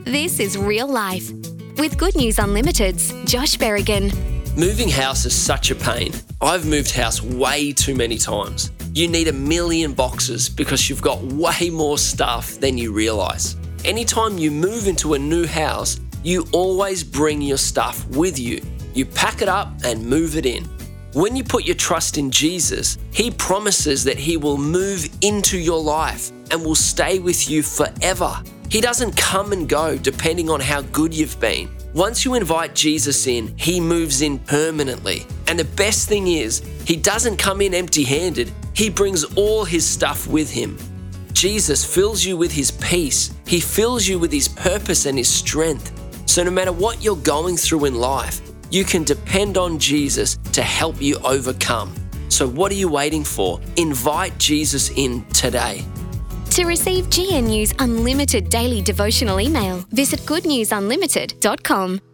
This is real life. With Good News Unlimited's Josh Berrigan. Moving house is such a pain. I've moved house way too many times. You need 1 million boxes because you've got way more stuff than you realise. Anytime you move into a new house, you always bring your stuff with you. You pack it up and move it in. When you put your trust in Jesus, He promises that He will move into your life and will stay with you forever. He doesn't come and go depending on how good you've been. Once you invite Jesus in, He moves in permanently. And the best thing is, He doesn't come in empty-handed. He brings all His stuff with Him. Jesus fills you with His peace. He fills you with His purpose and His strength. So no matter what you're going through in life, you can depend on Jesus to help you overcome. So what are you waiting for? Invite Jesus in today. To receive GNU's unlimited daily devotional email, visit goodnewsunlimited.com.